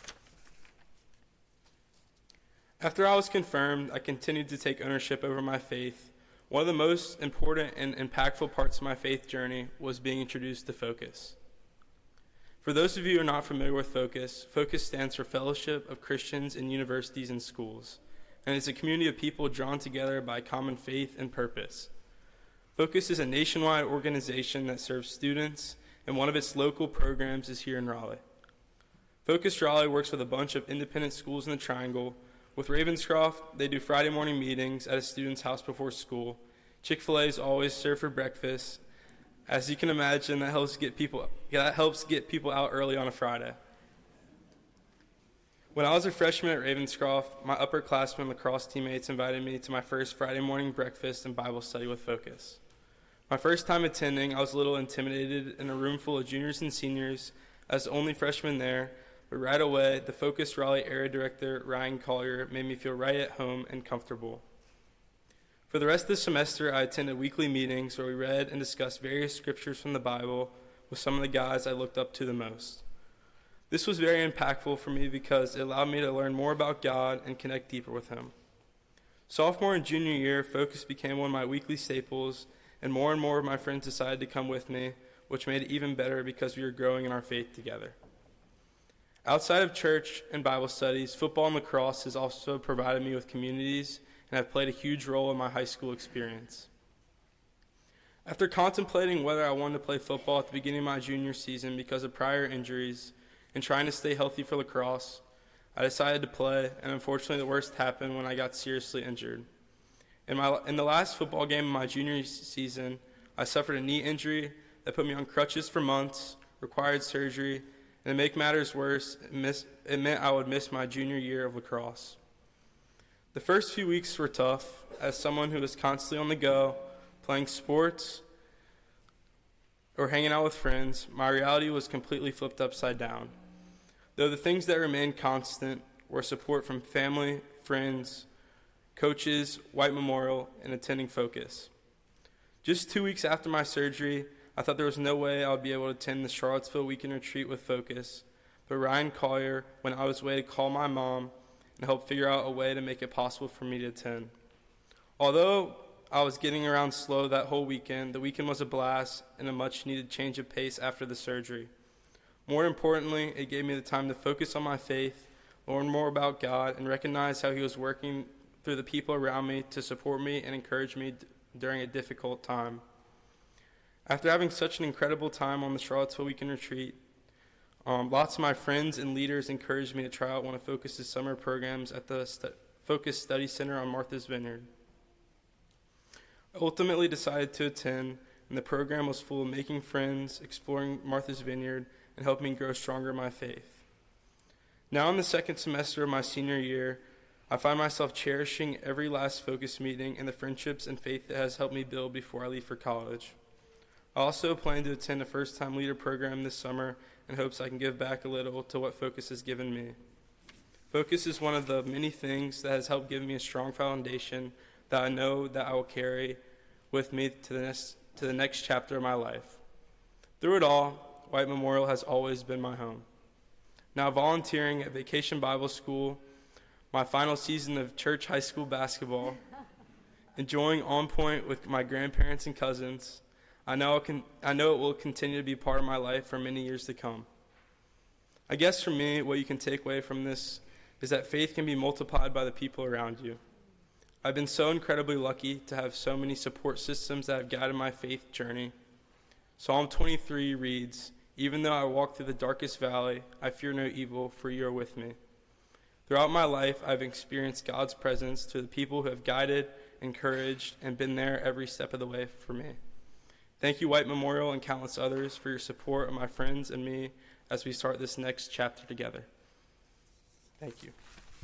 After I was confirmed, I continued to take ownership over my faith. One of the most important and impactful parts of my faith journey was being introduced to Focus. For those of you who are not familiar with Focus, Focus stands for Fellowship of Christians in Universities and Schools, and it's a community of people drawn together by common faith and purpose. Focus is a nationwide organization that serves students, and one of its local programs is here in Raleigh. Focus Raleigh works with a bunch of independent schools in the Triangle. With Ravenscroft, they do Friday morning meetings at a student's house before school. Chick-fil-A is always served for breakfast. As you can imagine, that helps get people out early on a Friday. When I was a freshman at Ravenscroft, my upperclassmen lacrosse teammates invited me to my first Friday morning breakfast and Bible study with Focus. My first time attending, I was a little intimidated in a room full of juniors and seniors as the only freshman there, but right away, the Focus Raleigh area director, Ryan Collier, made me feel right at home and comfortable. For the rest of the semester, I attended weekly meetings where we read and discussed various scriptures from the Bible with some of the guys I looked up to the most. This was very impactful for me because it allowed me to learn more about God and connect deeper with Him. Sophomore and junior year, Focus became one of my weekly staples, and more of my friends decided to come with me, which made it even better because we were growing in our faith together. Outside of church and Bible studies, football and lacrosse has also provided me with communities and have played a huge role in my high school experience. After contemplating whether I wanted to play football at the beginning of my junior season because of prior injuries and trying to stay healthy for lacrosse, I decided to play, and unfortunately the worst happened when I got seriously injured. In the last football game of my junior season, I suffered a knee injury that put me on crutches for months, required surgery, and to make matters worse, it meant I would miss my junior year of lacrosse. The first few weeks were tough. As someone who was constantly on the go, playing sports, or hanging out with friends, my reality was completely flipped upside down. Though the things that remained constant were support from family, friends, coaches, White Memorial, and attending Focus. Just 2 weeks after my surgery, I thought there was no way I would be able to attend the Charlottesville Weekend Retreat with Focus, but Ryan Collier when I was away to call my mom and help figure out a way to make it possible for me to attend. Although I was getting around slow that whole weekend, the weekend was a blast and a much-needed change of pace after the surgery. More importantly, it gave me the time to focus on my faith, learn more about God, and recognize how he was working through the people around me to support me and encourage me during a difficult time. After having such an incredible time on the Charlottesville Weekend Retreat, lots of my friends and leaders encouraged me to try out one of Focus's summer programs at the Focus Study Center on Martha's Vineyard. I ultimately decided to attend, and the program was full of making friends, exploring Martha's Vineyard, and helping me grow stronger in my faith. Now in the second semester of my senior year, I find myself cherishing every last Focus meeting and the friendships and faith that has helped me build before I leave for college. I also plan to attend a first-time leader program this summer in hopes I can give back a little to what Focus has given me. Focus is one of the many things that has helped give me a strong foundation that I know that I will carry with me to the next chapter of my life. Through it all, White Memorial has always been my home. Now volunteering at Vacation Bible School, my final season of church high school basketball, enjoying On Point with my grandparents and cousins, I know it will continue to be part of my life for many years to come. I guess for me, what you can take away from this is that faith can be multiplied by the people around you. I've been so incredibly lucky to have so many support systems that have guided my faith journey. Psalm 23 reads, "Even though I walk through the darkest valley, I fear no evil, for you are with me." Throughout my life, I've experienced God's presence through the people who have guided, encouraged, and been there every step of the way for me. Thank you, White Memorial, and countless others for your support of my friends and me as we start this next chapter together. Thank you.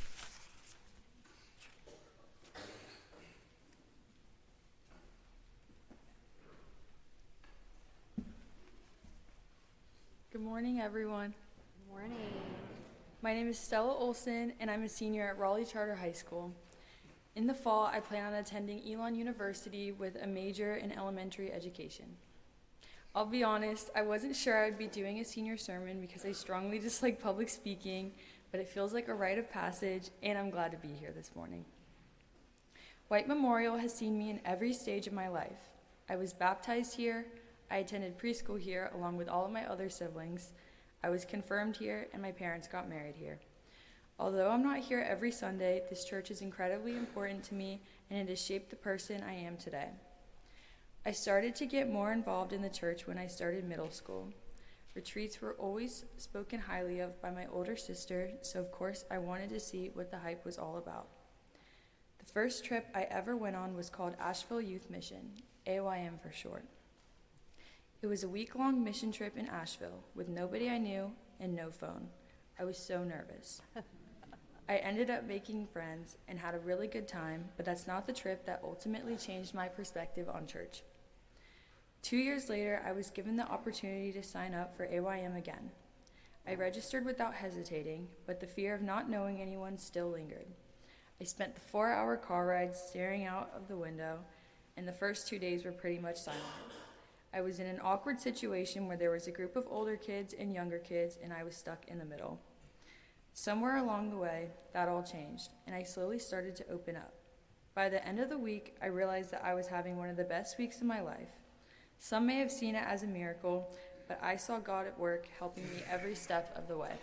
Good morning, everyone. Good morning. My name is Stella Olson, and I'm a senior at Raleigh Charter High School. In the fall, I plan on attending Elon University with a major in elementary education. I'll be honest, I wasn't sure I would be doing a senior sermon because I strongly dislike public speaking, but it feels like a rite of passage, and I'm glad to be here this morning. White Memorial has seen me in every stage of my life. I was baptized here, I attended preschool here along with all of my other siblings, I was confirmed here, and my parents got married here. Although I'm not here every Sunday, this church is incredibly important to me, and it has shaped the person I am today. I started to get more involved in the church when I started middle school. Retreats were always spoken highly of by my older sister, so of course I wanted to see what the hype was all about. The first trip I ever went on was called Asheville Youth Mission, AYM for short. It was a week-long mission trip in Asheville with nobody I knew and no phone. I was so nervous. I ended up making friends and had a really good time, but that's not the trip that ultimately changed my perspective on church. 2 years later, I was given the opportunity to sign up for AYM again. I registered without hesitating, but the fear of not knowing anyone still lingered. I spent the 4-hour car ride staring out of the window, and the first 2 days were pretty much silent. I was in an awkward situation where there was a group of older kids and younger kids, and I was stuck in the middle. Somewhere along the way, that all changed, and I slowly started to open up. By the end of the week, I realized that I was having one of the best weeks of my life. Some may have seen it as a miracle, but I saw God at work helping me every step of the way.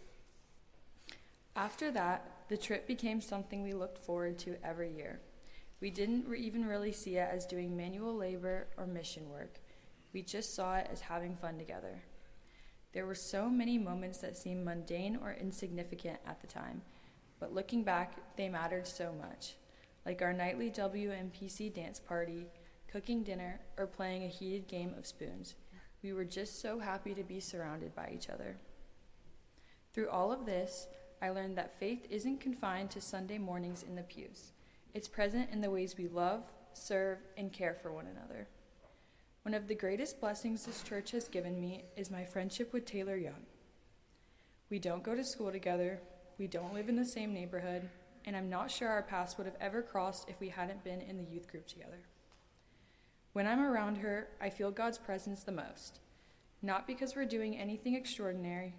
After that, the trip became something we looked forward to every year. We didn't even really see it as doing manual labor or mission work. We just saw it as having fun together. There were so many moments that seemed mundane or insignificant at the time, but looking back, they mattered so much, like our nightly WMPC dance party, cooking dinner, or playing a heated game of spoons. We were just so happy to be surrounded by each other. Through all of this, I learned that faith isn't confined to Sunday mornings in the pews. It's present in the ways we love, serve, and care for one another. One of the greatest blessings this church has given me is my friendship with Taylor Young. We don't go to school together, we don't live in the same neighborhood, and I'm not sure our paths would have ever crossed if we hadn't been in the youth group together. When I'm around her, I feel God's presence the most, not because we're doing anything extraordinary,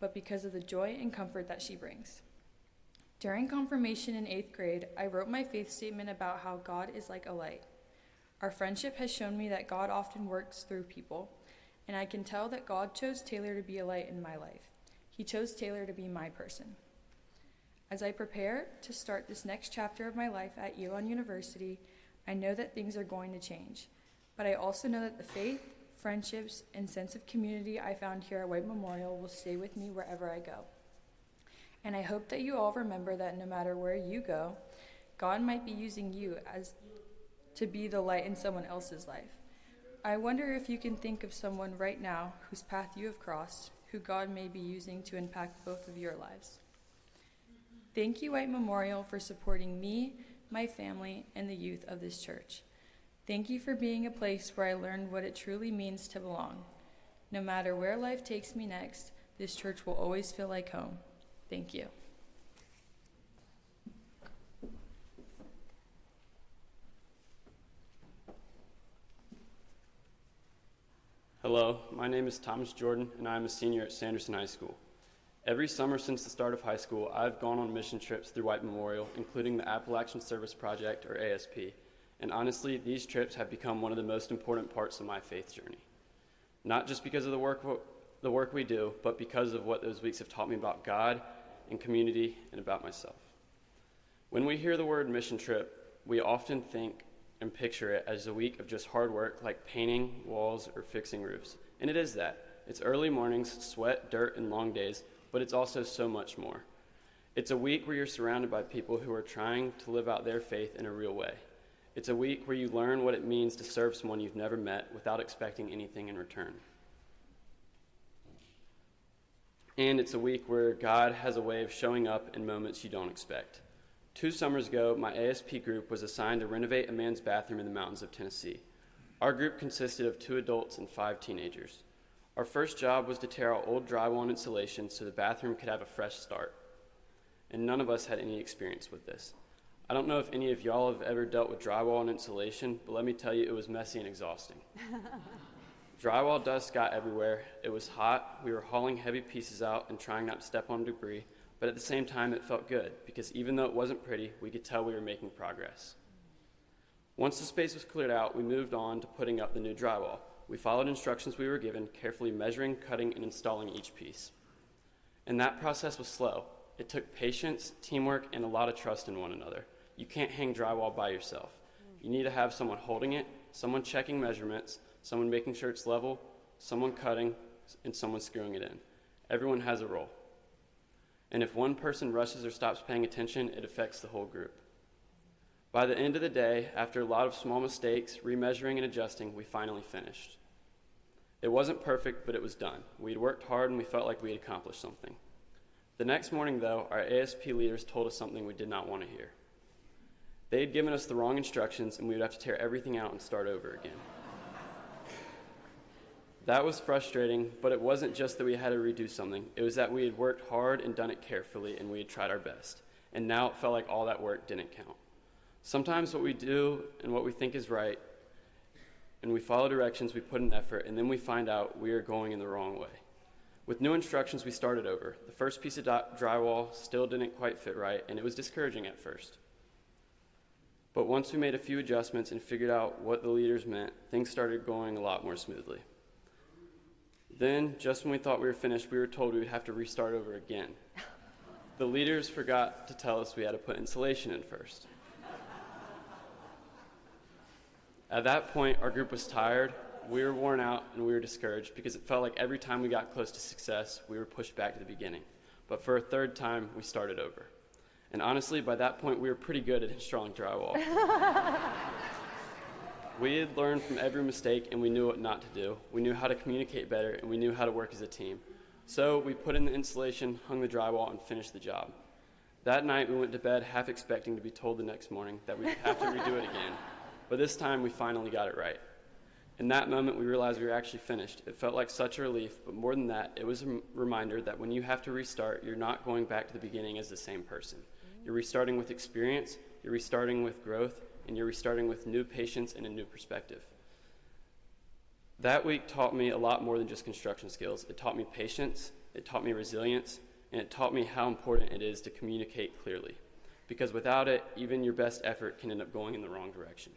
but because of the joy and comfort that she brings. During confirmation in 8th grade, I wrote my faith statement about how God is like a light. Our friendship has shown me that God often works through people, and I can tell that God chose Taylor to be a light in my life. He chose Taylor to be my person. As I prepare to start this next chapter of my life at Elon University, I know that things are going to change, but I also know that the faith, friendships, and sense of community I found here at White Memorial will stay with me wherever I go. And I hope that you all remember that no matter where you go, God might be using you as to be the light in someone else's life. I wonder if you can think of someone right now whose path you have crossed, who God may be using to impact both of your lives. Thank you, White Memorial, for supporting me, my family, and the youth of this church. Thank you for being a place where I learned what it truly means to belong. No matter where life takes me next, this church will always feel like home. Thank you. Hello, my name is Thomas Jordan, and I am a senior at Sanderson High School. Every summer since the start of high school, I've gone on mission trips through White Memorial, including the Appalachian Service Project, or ASP. And honestly, these trips have become one of the most important parts of my faith journey. Not just because of the work we do, but because of what those weeks have taught me about God and community and about myself. When we hear the word mission trip, we often think and picture it as a week of just hard work like painting walls or fixing roofs. And it is that. It's early mornings, sweat, dirt, and long days, but it's also so much more. It's a week where you're surrounded by people who are trying to live out their faith in a real way. It's a week where you learn what it means to serve someone you've never met without expecting anything in return. And it's a week where God has a way of showing up in moments you don't expect. 2 summers ago, my ASP group was assigned to renovate a man's bathroom in the mountains of Tennessee. Our group consisted of 2 adults and 5 teenagers. Our first job was to tear out old drywall and insulation so the bathroom could have a fresh start. And none of us had any experience with this. I don't know if any of y'all have ever dealt with drywall and insulation, but let me tell you, it was messy and exhausting. Drywall dust got everywhere. It was hot. We were hauling heavy pieces out and trying not to step on debris, but at the same time, it felt good because even though it wasn't pretty, we could tell we were making progress. Once the space was cleared out, we moved on to putting up the new drywall. We followed instructions we were given, carefully measuring, cutting, and installing each piece. And that process was slow. It took patience, teamwork, and a lot of trust in one another. You can't hang drywall by yourself. You need to have someone holding it, someone checking measurements, someone making sure it's level, someone cutting, and someone screwing it in. Everyone has a role. And if one person rushes or stops paying attention, it affects the whole group. By the end of the day, after a lot of small mistakes, remeasuring and adjusting, we finally finished. It wasn't perfect, but it was done. We'd worked hard and we felt like we had accomplished something. The next morning, though, our ASP leaders told us something we did not want to hear. They had given us the wrong instructions and we would have to tear everything out and start over again. That was frustrating, but it wasn't just that we had to redo something. It was that we had worked hard and done it carefully and we had tried our best. And now it felt like all that work didn't count. Sometimes what we do and what we think is right, and we follow directions, we put in effort, and then we find out we are going in the wrong way. With new instructions, we started over. The first piece of drywall still didn't quite fit right, and it was discouraging at first. But once we made a few adjustments and figured out what the leaders meant, things started going a lot more smoothly. Then, just when we thought we were finished, we were told we would have to restart over again. The leaders forgot to tell us we had to put insulation in first. At that point, our group was tired, we were worn out, and we were discouraged because it felt like every time we got close to success, we were pushed back to the beginning. But for a third time, we started over. And honestly, by that point, we were pretty good at installing drywall. We had learned from every mistake, and we knew what not to do. We knew how to communicate better, and we knew how to work as a team. So we put in the insulation, hung the drywall, and finished the job. That night, we went to bed half expecting to be told the next morning that we'd have to redo it again. But this time, we finally got it right. In that moment, we realized we were actually finished. It felt like such a relief, but more than that, it was a reminder that when you have to restart, you're not going back to the beginning as the same person. You're restarting with experience, you're restarting with growth, and you're restarting with new patience and a new perspective. That week taught me a lot more than just construction skills. It taught me patience, it taught me resilience, and it taught me how important it is to communicate clearly, because without it, even your best effort can end up going in the wrong direction.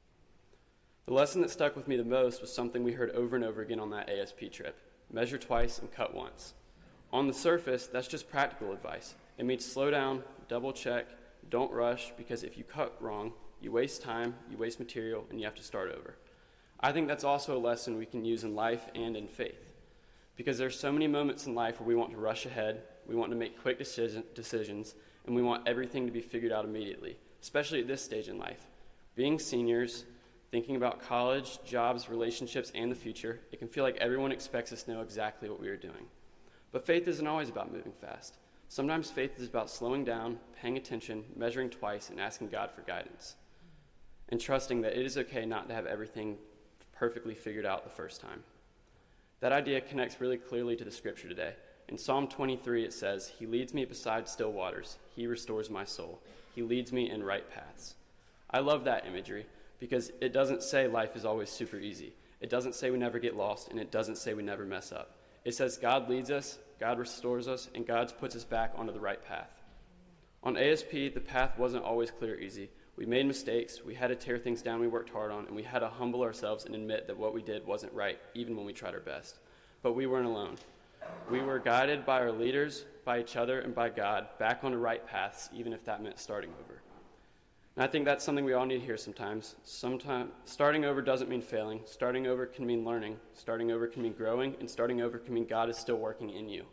The lesson that stuck with me the most was something we heard over and over again on that ASP trip: measure twice and cut once. On the surface, that's just practical advice. It means slow down, double check, don't rush, because if you cut wrong, you waste time, you waste material, and you have to start over. I think that's also a lesson we can use in life and in faith, because there's so many moments in life where we want to rush ahead, we want to make quick decisions, and we want everything to be figured out immediately, especially at this stage in life. Being seniors, thinking about college, jobs, relationships, and the future, it can feel like everyone expects us to know exactly what we are doing. But faith isn't always about moving fast. Sometimes faith is about slowing down, paying attention, measuring twice, and asking God for guidance, and trusting that it is okay not to have everything perfectly figured out the first time. That idea connects really clearly to the scripture today. In Psalm 23, it says, "He leads me beside still waters. He restores my soul. He leads me in right paths." I love that imagery because it doesn't say life is always super easy. It doesn't say we never get lost, and it doesn't say we never mess up. It says God leads us, God restores us, and God puts us back onto the right path. On ASP, the path wasn't always clear or easy. We made mistakes, we had to tear things down we worked hard on, and we had to humble ourselves and admit that what we did wasn't right, even when we tried our best. But we weren't alone. We were guided by our leaders, by each other, and by God back on the right paths, even if that meant starting over. And I think that's something we all need to hear sometimes. Sometimes starting over doesn't mean failing. Starting over can mean learning. Starting over can mean growing, and starting over can mean God is still working in you.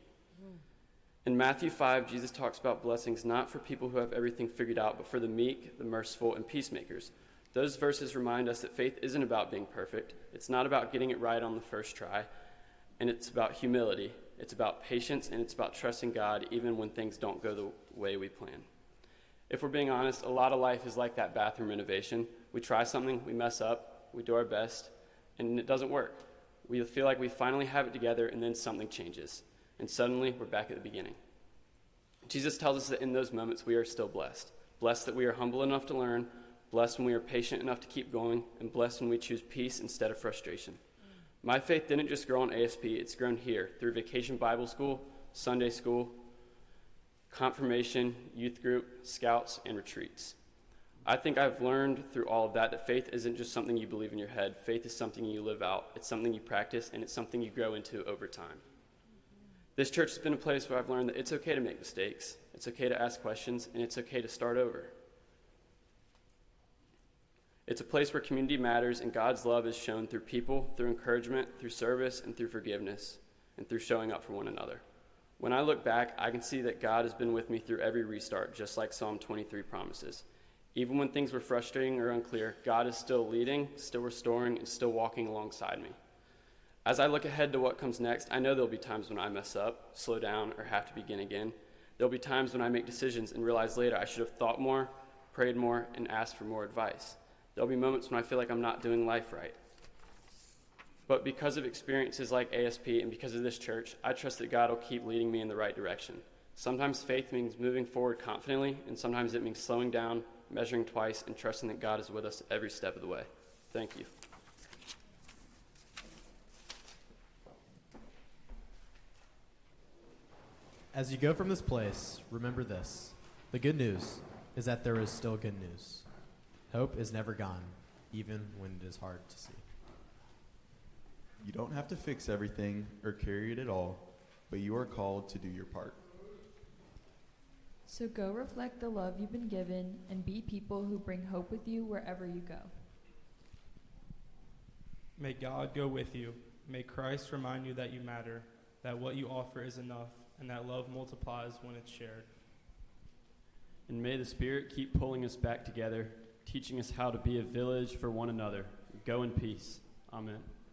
In Matthew 5, Jesus talks about blessings not for people who have everything figured out, but for the meek, the merciful, and peacemakers. Those verses remind us that faith isn't about being perfect. It's not about getting it right on the first try. And it's about humility. It's about patience, and it's about trusting God even when things don't go the way we plan. If we're being honest, a lot of life is like that bathroom renovation. We try something, we mess up, we do our best, and it doesn't work. We feel like we finally have it together, and then something changes. And suddenly, we're back at the beginning. Jesus tells us that in those moments, we are still blessed. Blessed that we are humble enough to learn, blessed when we are patient enough to keep going, and blessed when we choose peace instead of frustration. My faith didn't just grow on ASP, it's grown here through Vacation Bible School, Sunday school, confirmation, youth group, scouts, and retreats. I think I've learned through all of that faith isn't just something you believe in your head. Faith is something you live out. It's something you practice, and it's something you grow into over time. This church has been a place where I've learned that it's okay to make mistakes, it's okay to ask questions, and it's okay to start over. It's a place where community matters and God's love is shown through people, through encouragement, through service, and through forgiveness, and through showing up for one another. When I look back, I can see that God has been with me through every restart, just like Psalm 23 promises. Even when things were frustrating or unclear, God is still leading, still restoring, and still walking alongside me. As I look ahead to what comes next, I know there'll be times when I mess up, slow down, or have to begin again. There'll be times when I make decisions and realize later I should have thought more, prayed more, and asked for more advice. There'll be moments when I feel like I'm not doing life right. But because of experiences like ASP and because of this church, I trust that God will keep leading me in the right direction. Sometimes faith means moving forward confidently, and sometimes it means slowing down, measuring twice, and trusting that God is with us every step of the way. Thank you. As you go from this place, remember this. The good news is that there is still good news. Hope is never gone, even when it is hard to see. You don't have to fix everything or carry it at all, but you are called to do your part. So go reflect the love you've been given and be people who bring hope with you wherever you go. May God go with you. May Christ remind you that you matter, that what you offer is enough, and that love multiplies when it's shared. And may the Spirit keep pulling us back together, teaching us how to be a village for one another. Go in peace. Amen.